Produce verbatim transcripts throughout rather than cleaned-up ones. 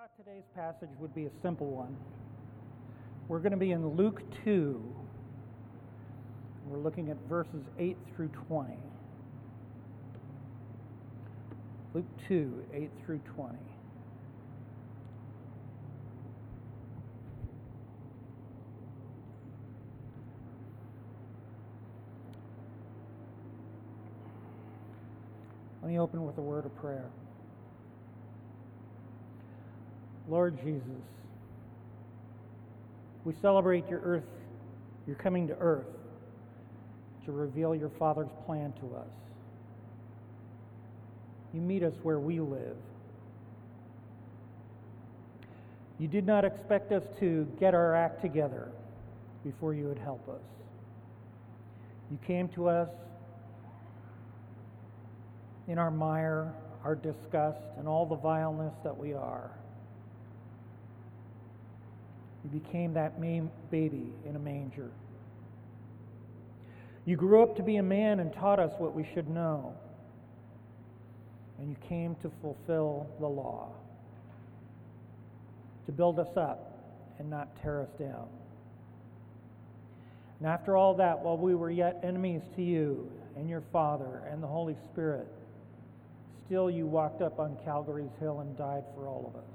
thought today's passage would be a simple one. We're going to be in Luke two. We're looking at verses eight through twenty. Luke two, eight through twenty. Let me open with a word of prayer. Lord Jesus, we celebrate your earth, your coming to earth to reveal your Father's plan to us. You meet us where we live. You did not expect us to get our act together before you would help us. You came to us in our mire, our disgust, and all the vileness that we are. You became that baby in a manger. You grew up to be a man and taught us what we should know. And you came to fulfill the law, to build us up and not tear us down. And after all that, while we were yet enemies to you and your Father and the Holy Spirit, still you walked up on Calvary's hill and died for all of us.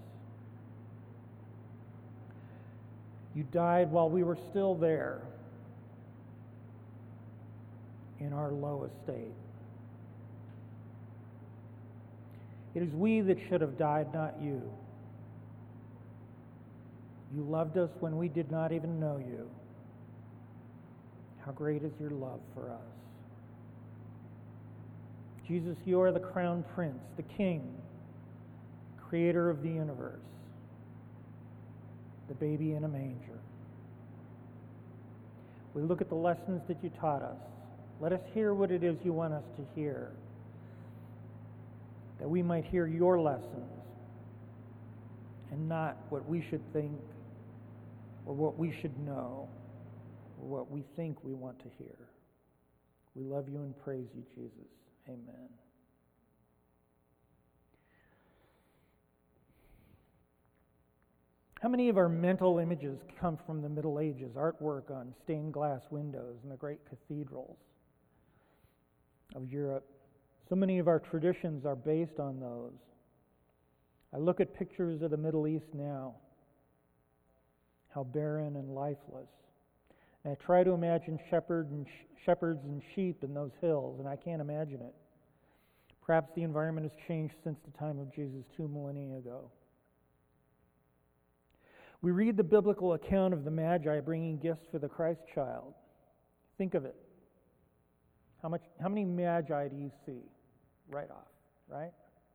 You died while we were still there in our lowest state. It is we that should have died, not you. You loved us when we did not even know you. How great is your love for us. Jesus, you are the crown prince, the king, creator of the universe, the baby in a manger. We look at the lessons that you taught us. Let us hear what it is you want us to hear, that we might hear your lessons and not what we should think or what we should know or what we think we want to hear. We love you and praise you, Jesus. Amen. How many of our mental images come from the Middle Ages, artwork on stained glass windows in the great cathedrals of Europe? So many of our traditions are based on those. I look at pictures of the Middle East now, how barren and lifeless. And I try to imagine shepherd and sh- shepherds and sheep in those hills, and I can't imagine it. Perhaps the environment has changed since the time of Jesus two millennia ago. We read the biblical account of the Magi bringing gifts for the Christ child. Think of it. How much? How many Magi do you see right off, right?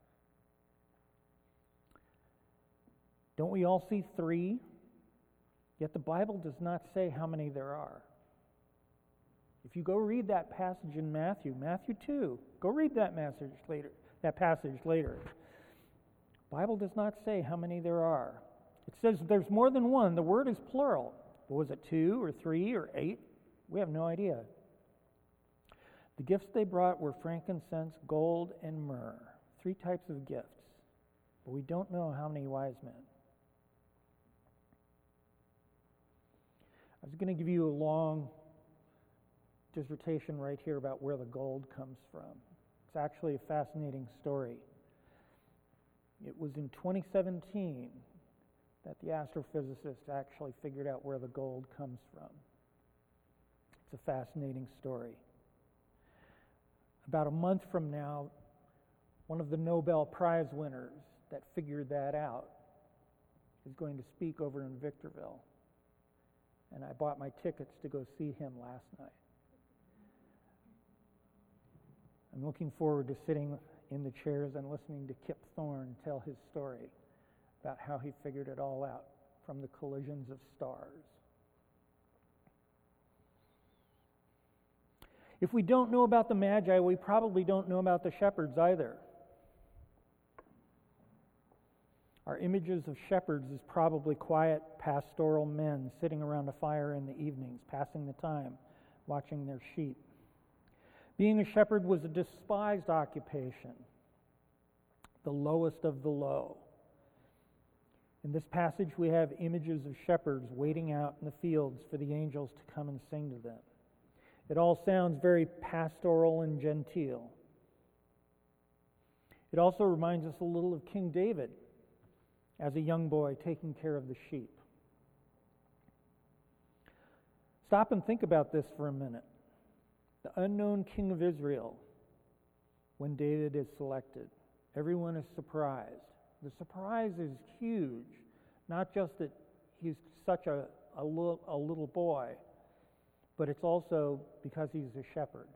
Don't we all see three? Yet the Bible does not say how many there are. If you go read that passage in Matthew, Matthew two, go read that passage later. That passage later. The Bible does not say how many there are. It says there's more than one. The word is plural. But was it two or three or eight? We have no idea. The gifts they brought were frankincense, gold, and myrrh. Three types of gifts. But we don't know how many wise men. I was going to give you a long dissertation right here about where the gold comes from. It's actually a fascinating story. It was in twenty seventeen that the astrophysicists actually figured out where the gold comes from. It's a fascinating story. About a month from now, one of the Nobel Prize winners that figured that out is going to speak over in Victorville. And I bought my tickets to go see him last night. I'm looking forward to sitting in the chairs and listening to Kip Thorne tell his story about how he figured it all out from the collisions of stars. If we don't know about the Magi, we probably don't know about the shepherds either. Our images of shepherds is probably quiet pastoral men sitting around a fire in the evenings, passing the time, watching their sheep. Being a shepherd was a despised occupation, the lowest of the low. In this passage, we have images of shepherds waiting out in the fields for the angels to come and sing to them. It all sounds very pastoral and genteel. It also reminds us a little of King David as a young boy taking care of the sheep. Stop and think about this for a minute. The unknown king of Israel, when David is selected, everyone is surprised. The surprise is huge, not just that he's such a, a, little, a little boy, but it's also because he's a shepherd.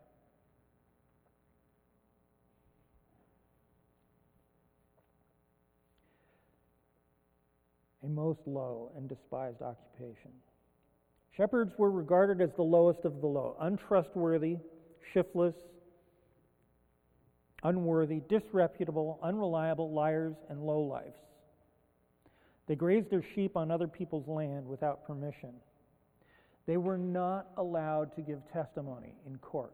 A most low and despised occupation. Shepherds were regarded as the lowest of the low, untrustworthy, shiftless, unworthy, disreputable, unreliable, liars, and lowlifes. They grazed their sheep on other people's land without permission. They were not allowed to give testimony in court.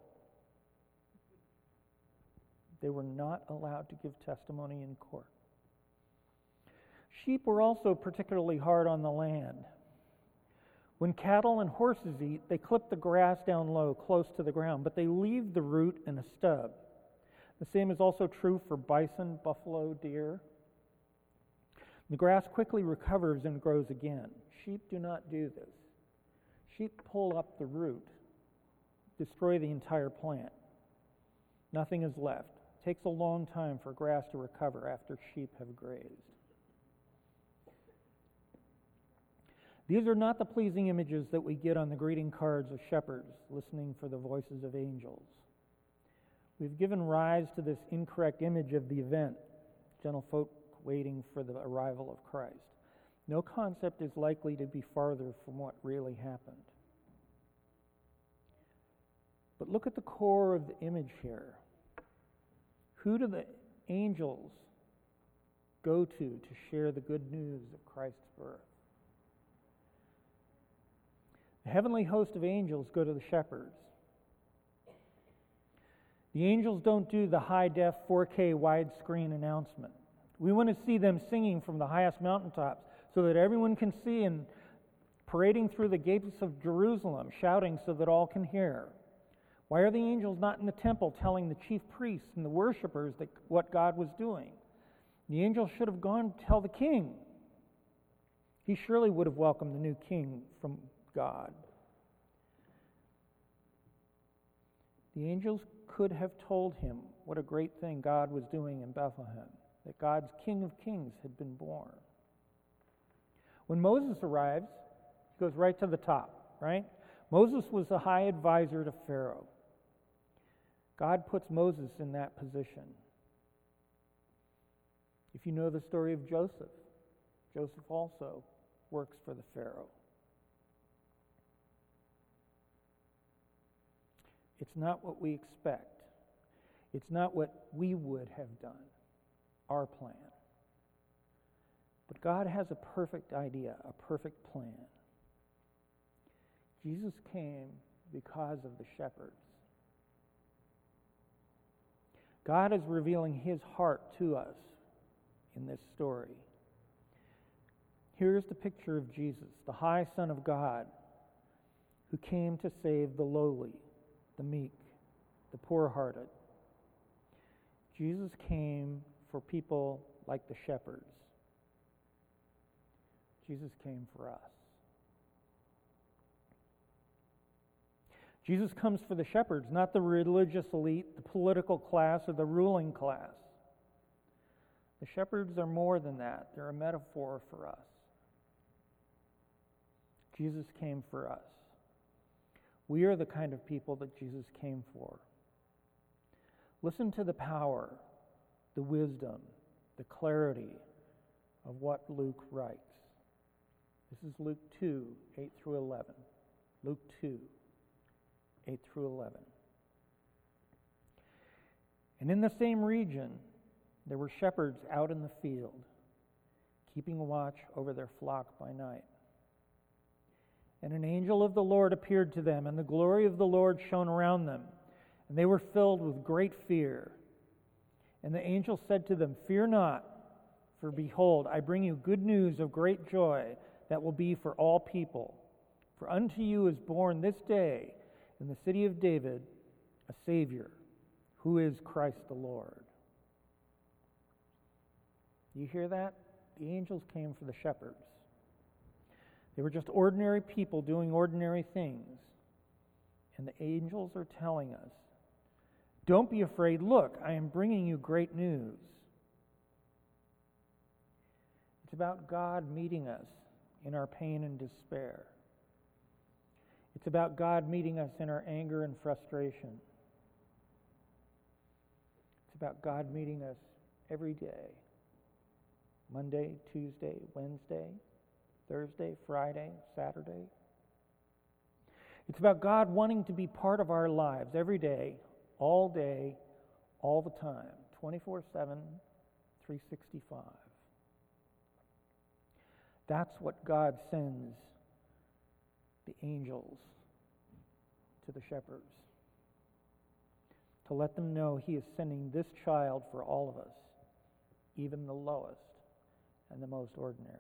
They were not allowed to give testimony in court. Sheep were also particularly hard on the land. When cattle and horses eat, they clip the grass down low, close to the ground, but they leave the root and a stub. The same is also true for bison, buffalo, deer. The grass quickly recovers and grows again. Sheep do not do this. Sheep pull up the root, destroy the entire plant. Nothing is left. It takes a long time for grass to recover after sheep have grazed. These are not the pleasing images that we get on the greeting cards of shepherds listening for the voices of angels. We've given rise to this incorrect image of the event, gentlefolk waiting for the arrival of Christ. No concept is likely to be farther from what really happened. But look at the core of the image here. Who do the angels go to to share the good news of Christ's birth? The heavenly host of angels go to the shepherds. The angels don't do the high-def four K widescreen announcement. We want to see them singing from the highest mountaintops so that everyone can see, and parading through the gates of Jerusalem, shouting so that all can hear. Why are the angels not in the temple telling the chief priests and the worshipers that what God was doing? The angels should have gone to tell the king. He surely would have welcomed the new king from God. The angels could have told him what a great thing God was doing in Bethlehem, that God's King of Kings had been born. When Moses arrives, he goes right to the top, right? Moses was the high advisor to Pharaoh. God puts Moses in that position. If you know the story of Joseph, Joseph also works for the Pharaoh. It's not what we expect. It's not what we would have done, our plan. But God has a perfect idea, a perfect plan. Jesus came because of the shepherds. God is revealing his heart to us in this story. Here's the picture of Jesus, the high Son of God, who came to save the lowly, the meek, the poor-hearted. Jesus came for people like the shepherds. Jesus came for us. Jesus comes for the shepherds, not the religious elite, the political class, or the ruling class. The shepherds are more than that. They're a metaphor for us. Jesus came for us. We are the kind of people that Jesus came for. Listen to the power, the wisdom, the clarity of what Luke writes. This is Luke two, eight through eleven. Luke two, eight through eleven. And in the same region, there were shepherds out in the field, keeping watch over their flock by night. And an angel of the Lord appeared to them, and the glory of the Lord shone around them, and they were filled with great fear. And the angel said to them, "Fear not, For behold, I bring you good news of great joy that will be for all people. For unto you is born this day in the city of David a Savior, who is Christ the Lord. You hear that? The angels came for the shepherds. They were just ordinary people doing ordinary things. And the angels are telling us, don't be afraid. Look, I am bringing you great news. It's about God meeting us in our pain and despair. It's about God meeting us in our anger and frustration. It's about God meeting us every day. Monday, Tuesday, Wednesday, Thursday, Friday, Saturday. It's about God wanting to be part of our lives every day, all day, all the time, twenty-four seven, three sixty-five. That's what God sends the angels to the shepherds, to let them know He is sending this child for all of us, even the lowest and the most ordinary.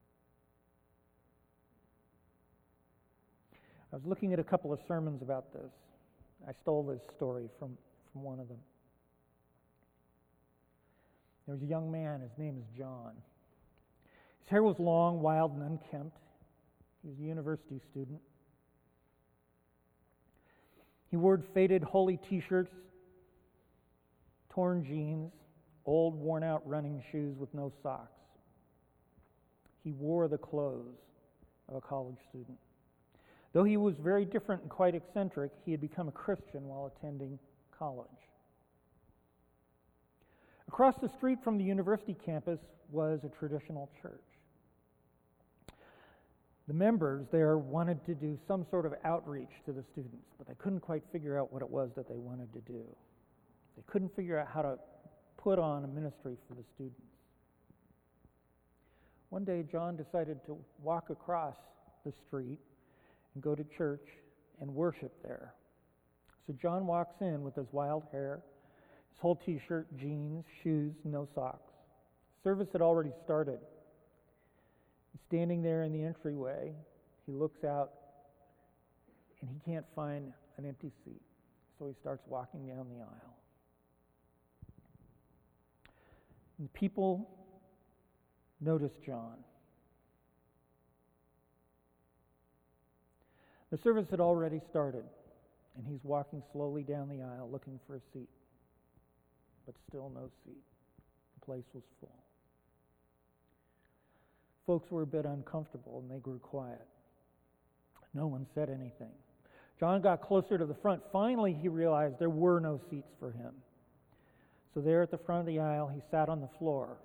I was looking at a couple of sermons about this. I stole this story from, from one of them. There was a young man, his name is John. His hair was long, wild, and unkempt. He was a university student. He wore faded holy t-shirts, torn jeans, old worn-out running shoes with no socks. He wore the clothes of a college student. Though he was very different and quite eccentric, he had become a Christian while attending college. Across the street from the university campus was a traditional church. The members there wanted to do some sort of outreach to the students, but they couldn't quite figure out what it was that they wanted to do. They couldn't figure out how to put on a ministry for the students. One day, John decided to walk across the street and go to church and worship there. So John walks in with his wild hair, his whole t-shirt, jeans, shoes, no socks. Service had already started. He's standing there in the entryway. He looks out, and he can't find an empty seat. So he starts walking down the aisle. And people notice John. The service had already started, and he's walking slowly down the aisle looking for a seat. But still no seat. The place was full. Folks were a bit uncomfortable, and they grew quiet. No one said anything. John got closer to the front. Finally, he realized there were no seats for him. So there at the front of the aisle, he sat on the floor.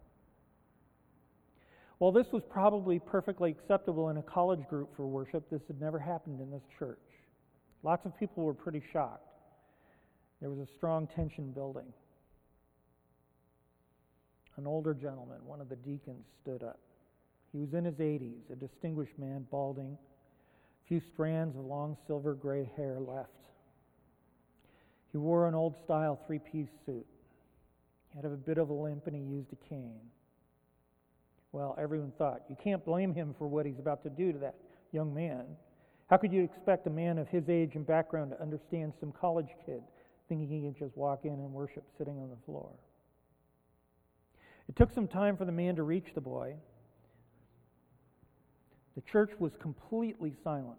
While this was probably perfectly acceptable in a college group for worship, this had never happened in this church. Lots of people were pretty shocked. There was a strong tension building. An older gentleman, one of the deacons, stood up. He was in his eighties, a distinguished man, balding, a few strands of long silver gray hair left. He wore an old-style three-piece suit. He had a bit of a limp, and he used a cane. Well, everyone thought, you can't blame him for what he's about to do to that young man. How could you expect a man of his age and background to understand some college kid thinking he could just walk in and worship sitting on the floor? It took some time for the man to reach the boy. The church was completely silent.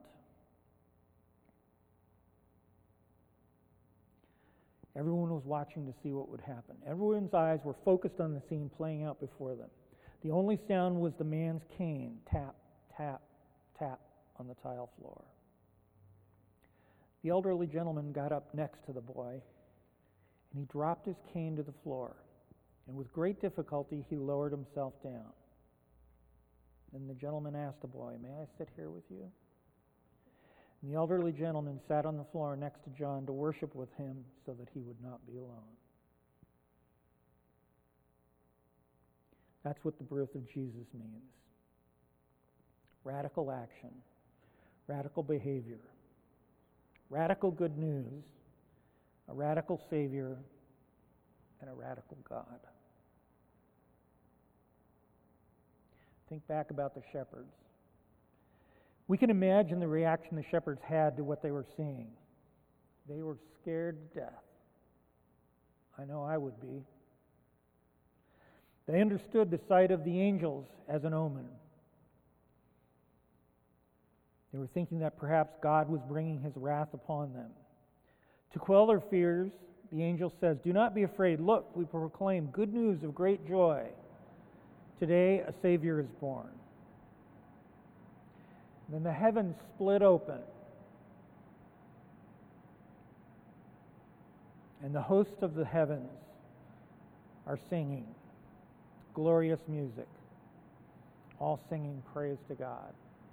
Everyone was watching to see what would happen. Everyone's eyes were focused on the scene playing out before them. The only sound was the man's cane, tap, tap, tap on the tile floor. The elderly gentleman got up next to the boy, and he dropped his cane to the floor. And with great difficulty, he lowered himself down. Then the gentleman asked the boy, "May I sit here with you?" And the elderly gentleman sat on the floor next to John to worship with him so that he would not be alone. That's what the birth of Jesus means. Radical action, radical behavior, radical good news, a radical Savior, and a radical God. Think back about the shepherds. We can imagine the reaction the shepherds had to what they were seeing. They were scared to death. I know I would be. They understood the sight of the angels as an omen. They were thinking that perhaps God was bringing his wrath upon them. To quell their fears, the angel says, "Do not be afraid. Look, we proclaim good news of great joy. Today a Savior is born." Then the heavens split open, and the hosts of the heavens are singing glorious music, all singing praise to God.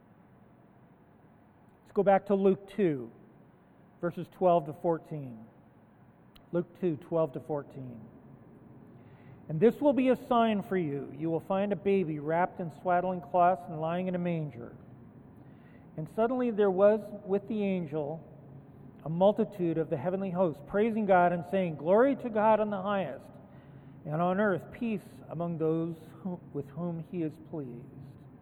Let's go back to Luke two, verses twelve to fourteen. Luke two, twelve to fourteen. "And this will be a sign for you. You will find a baby wrapped in swaddling cloths and lying in a manger." And suddenly there was with the angel a multitude of the heavenly hosts, praising God and saying, "Glory to God in the highest, and on earth peace among those who, with whom he is pleased."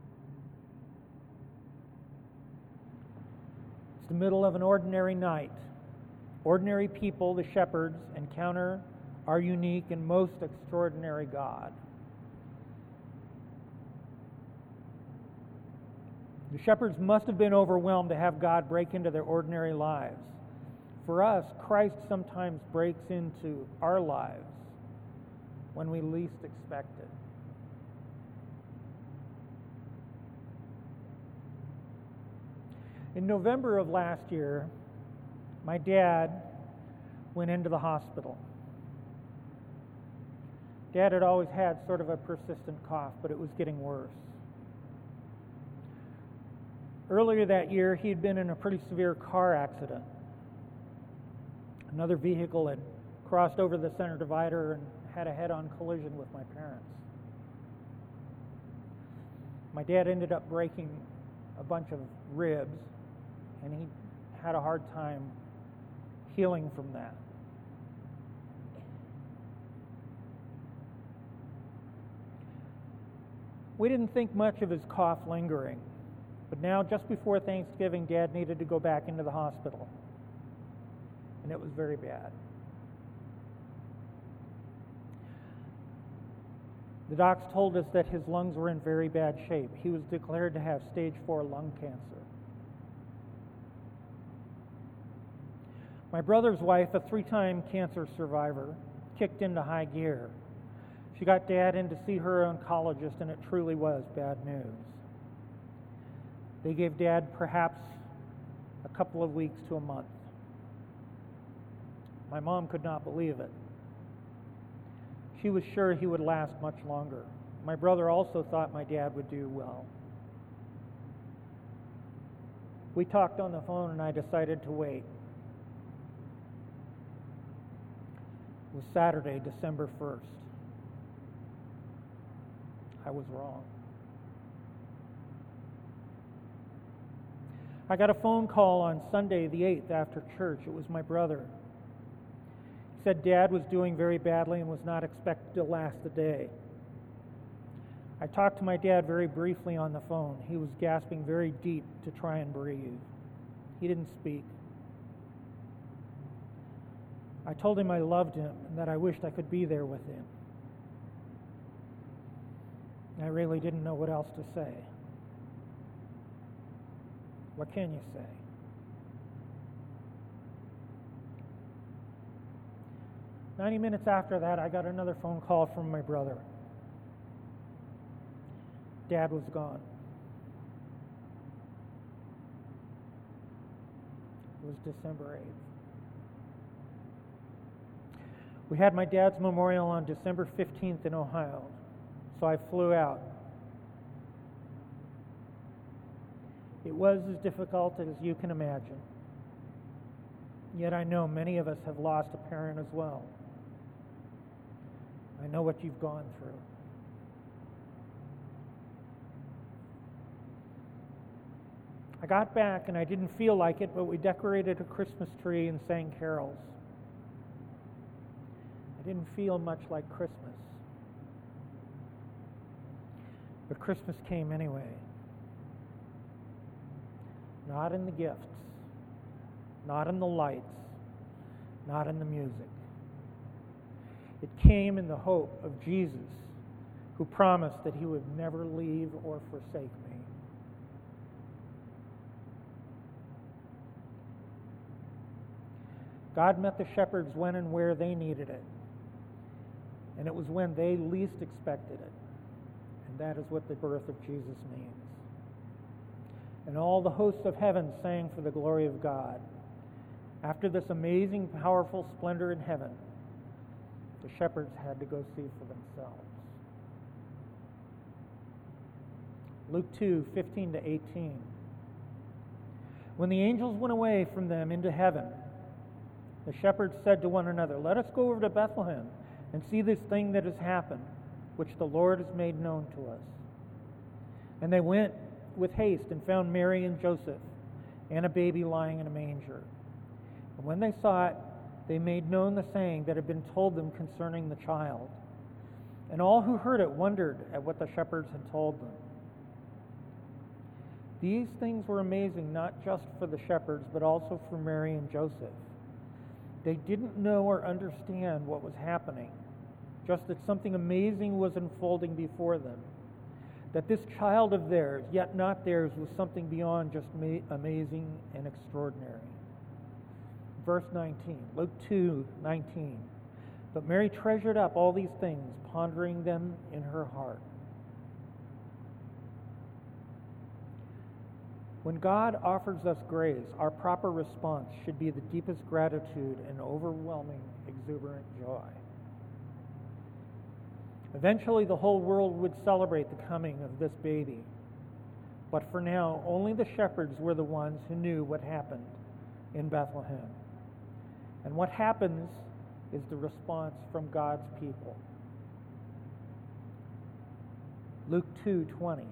It's the middle of an ordinary night. Ordinary people, the shepherds, encounter our unique and most extraordinary God. The shepherds must have been overwhelmed to have God break into their ordinary lives. For us, Christ sometimes breaks into our lives when we least expect it. In November of last year, my dad went into the hospital. Dad had always had sort of a persistent cough, but it was getting worse. Earlier that year, he had been in a pretty severe car accident. Another vehicle had crossed over the center divider and had a head-on collision with my parents. My dad ended up breaking a bunch of ribs, and he had a hard time healing from that. We didn't think much of his cough lingering. But now, just before Thanksgiving, Dad needed to go back into the hospital. And it was very bad. The docs told us that his lungs were in very bad shape. He was declared to have stage four lung cancer. My brother's wife, a three-time cancer survivor, kicked into high gear. She got Dad in to see her oncologist, and it truly was bad news. They gave Dad perhaps a couple of weeks to a month. My mom could not believe it. She was sure he would last much longer. My brother also thought my dad would do well. We talked on the phone, and I decided to wait. It was Saturday, December first. I was wrong. I got a phone call on Sunday the eighth after church. It was my brother. He said Dad was doing very badly and was not expected to last a day. I talked to my dad very briefly on the phone. He was gasping very deep to try and breathe. He didn't speak. I told him I loved him and that I wished I could be there with him. I really didn't know what else to say. What can you say? Ninety minutes after that, I got another phone call from my brother. Dad was gone. It was December eighth. We had my dad's memorial on December fifteenth in Ohio, so I flew out. It was as difficult as you can imagine. Yet I know many of us have lost a parent as well. I know what you've gone through. I got back and I didn't feel like it, but we decorated a Christmas tree and sang carols. I didn't feel much like Christmas. But Christmas came anyway. Not in the gifts, not in the lights, not in the music. It came in the hope of Jesus, who promised that he would never leave or forsake me. God met the shepherds when and where they needed it. And it was when they least expected it. And that is what the birth of Jesus means. And all the hosts of heaven sang for the glory of God. After this amazing, powerful splendor in heaven, the shepherds had to go see for themselves. Luke two, fifteen to eighteen. When the angels went away from them into heaven, the shepherds said to one another, "Let us go over to Bethlehem and see this thing that has happened, which the Lord has made known to us." And they went with haste and found Mary and Joseph and a baby lying in a manger. And when they saw it, they made known the saying that had been told them concerning the child. And all who heard it wondered at what the shepherds had told them. These things were amazing not just for the shepherds, but also for Mary and Joseph. They didn't know or understand what was happening, just that something amazing was unfolding before them. That this child of theirs, yet not theirs, was something beyond just ma- amazing and extraordinary. Verse nineteen, Luke two, nineteen. But Mary treasured up all these things, pondering them in her heart. When God offers us grace, our proper response should be the deepest gratitude and overwhelming, exuberant joy. Eventually, the whole world would celebrate the coming of this baby. But for now, only the shepherds were the ones who knew what happened in Bethlehem. And what happens is the response from God's people. Luke two twenty.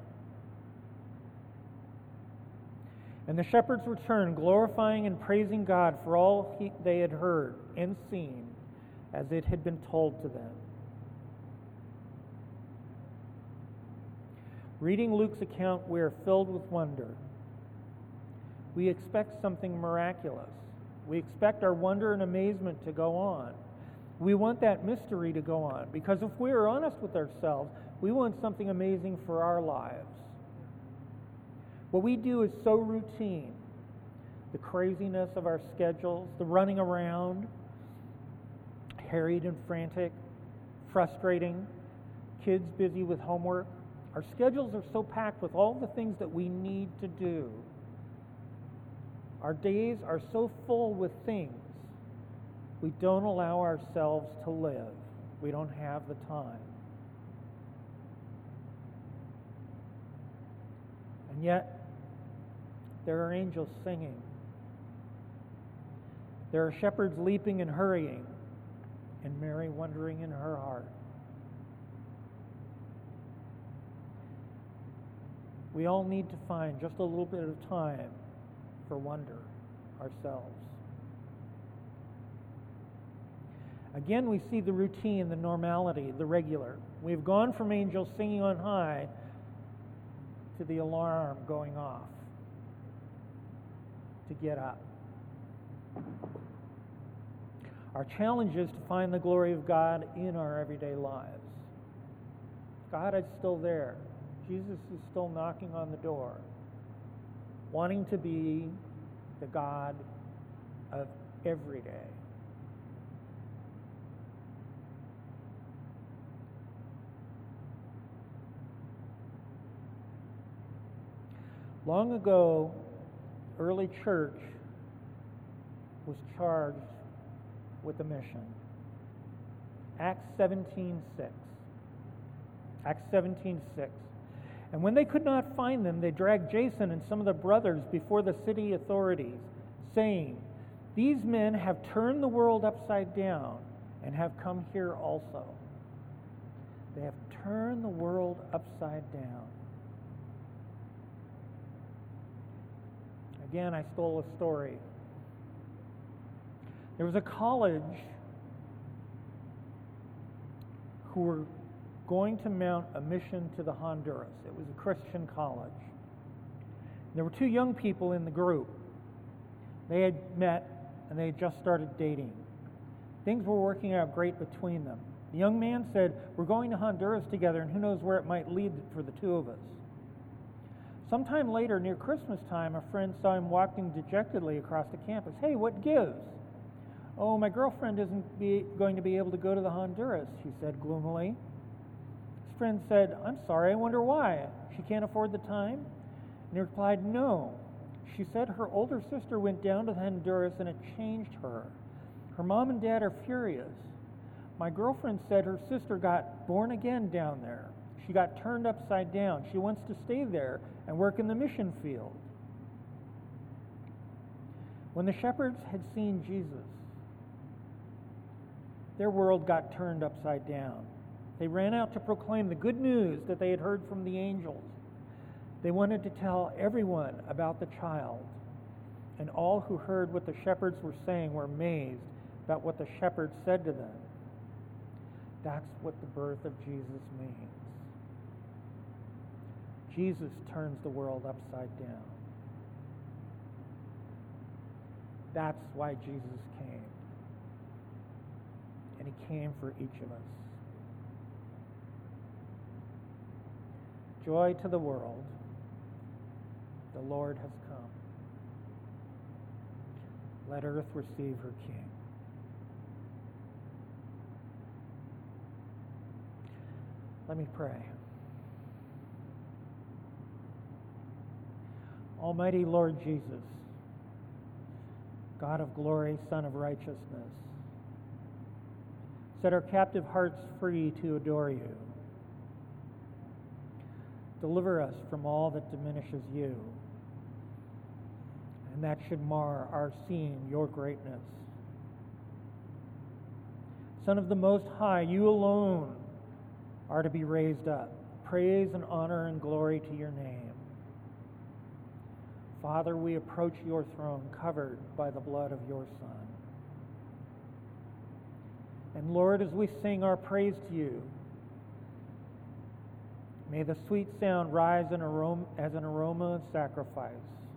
And the shepherds returned, glorifying and praising God for all he, they had heard and seen, as it had been told to them. Reading Luke's account, we are filled with wonder. We expect something miraculous. We expect our wonder and amazement to go on. We want that mystery to go on, because if we are honest with ourselves, we want something amazing for our lives. What we do is so routine. The craziness of our schedules, the running around, harried and frantic, frustrating, kids busy with homework. Our schedules are so packed with all the things that we need to do. Our days are so full with things, we don't allow ourselves to live. We don't have the time. And yet, there are angels singing. There are shepherds leaping and hurrying, and Mary wondering in her heart. We all need to find just a little bit of time for wonder ourselves. Again, we see the routine, the normality, the regular. We've gone from angels singing on high to the alarm going off to get up. Our challenge is to find the glory of God in our everyday lives. God is still there. Jesus is still knocking on the door, wanting to be the God of every day. Long ago, early church was charged with a mission. Acts seventeen six. Acts seventeen six. And when they could not find them, they dragged Jason and some of the brothers before the city authorities, saying, "These men have turned the world upside down and have come here also." They have turned the world upside down. Again, I stole a story. There was a college who were going to mount a mission to the Honduras. It was a Christian college. There were two young people in the group. They had met and they had just started dating. Things were working out great between them. The young man said, "We're going to Honduras together, and who knows where it might lead for the two of us." Sometime later, near Christmas time, a friend saw him walking dejectedly across the campus. "Hey, what gives?" "Oh, my girlfriend isn't be, going to be able to go to the Honduras," he said gloomily. His friend said, "I'm sorry, I wonder why. She can't afford the time?" And he replied, "No. She said her older sister went down to Honduras and it changed her. Her mom and dad are furious. My girlfriend said her sister got born again down there. She got turned upside down. She wants to stay there and work in the mission field." When the shepherds had seen Jesus, their world got turned upside down. They ran out to proclaim the good news that they had heard from the angels. They wanted to tell everyone about the child, and all who heard what the shepherds were saying were amazed about what the shepherds said to them. That's what the birth of Jesus means. Jesus turns the world upside down. That's why Jesus came. And he came for each of us. Joy to the world. The Lord has come. Let earth receive her King. Let me pray. Almighty Lord Jesus, God of glory, Son of righteousness, set our captive hearts free to adore you. Deliver us from all that diminishes you, and that should mar our seeing your greatness. Son of the Most High, you alone are to be raised up. Praise and honor and glory to your name. Father, we approach your throne covered by the blood of your Son. And Lord, as we sing our praise to you, may the sweet sound rise an aroma, as an aroma of sacrifice.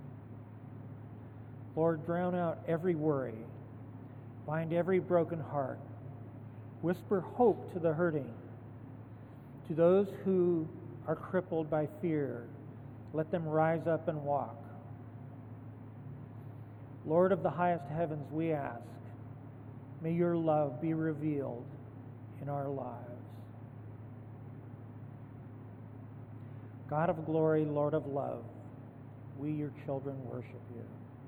Lord, drown out every worry, bind every broken heart, whisper hope to the hurting. To those who are crippled by fear, let them rise up and walk. Lord of the highest heavens, we ask, may your love be revealed in our lives. God of glory, Lord of love, we, your children, worship you.